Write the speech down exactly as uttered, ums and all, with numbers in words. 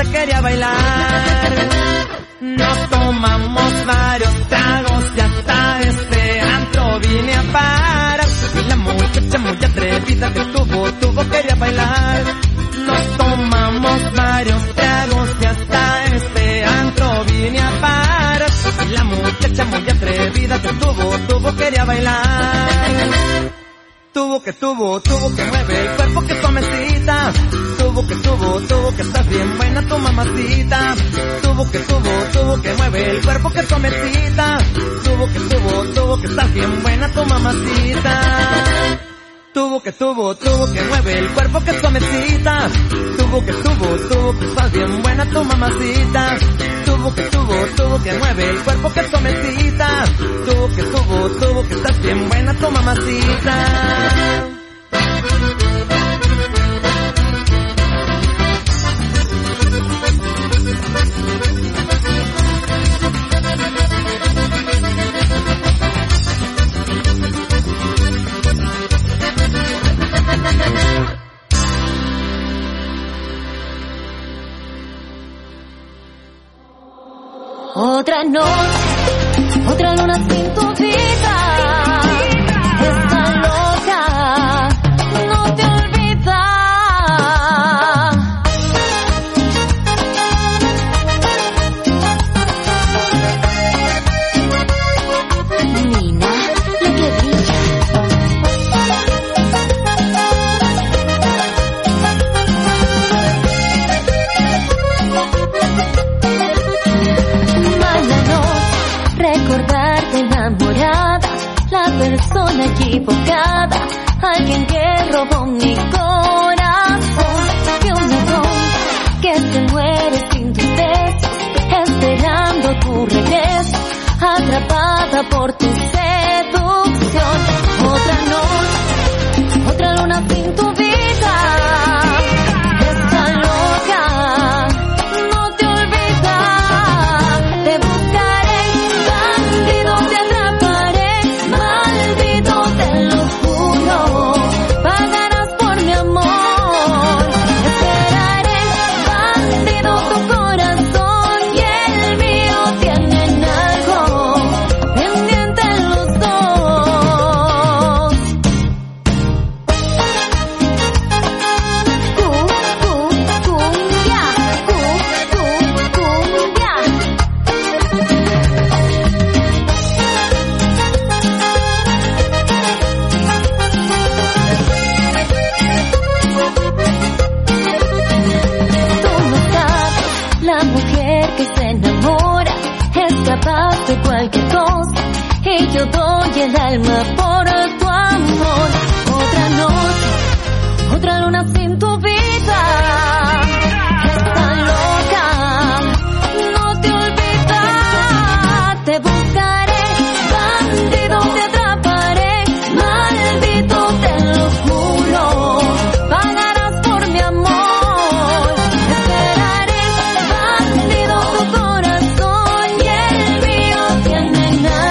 te quería bailar. Nos tomamos varios tragos y hasta este antro vine a parar. Y la muchacha muy atrevida que tuvo, tuvo quería bailar. Nos tomamos varios tragos y hasta este antro vine a parar. Y la muchacha muy atrevida que tuvo, tuvo quería bailar. Tuvo que tuvo, tuvo que mueve el cuerpo que suavecita. Tuvo que tuvo, tuvo que estás bien buena tu mamacita. Tuvo que tuvo, tuvo que mueve el cuerpo que suavecita. Tuvo que tuvo, tuvo que estás bien buena tu mamacita. Tuvo que tuvo, tuvo que mueve el cuerpo que suavecita. Tuvo que tuvo, tuvo que estás bien buena tu mamacita. Tuvo que tuvo, tuvo que mueve el cuerpo que suavecita. Tuvo que tuvo, tuvo que estás bien buena tu mamacita. Otra noche, otra luna sin tu vida. Esta loca no te olvida. Nina, la que brilla. Recordarte enamorada, la persona equivocada, alguien que robó mi corazón. Y un ladrón que se muere sin tus besos, esperando tu regreso, atrapada por tu seducción. Otra noche, otra luna sin tu vida. Esta loca no te olvida. Te buscaré, bandido, te atraparé, maldito, te lo juro. Pagarás por mi amor. Esperaré, bandido, tu corazón y el mío tienen algo pendiente los dos. Cu, cu, cumbia, cu, cu, cumbia. Tú no sabes, la mujer que se enamora es capaz de cualquier cosa, y yo doy el alma por tu amor. Otra noche, otra luna sin tu vida.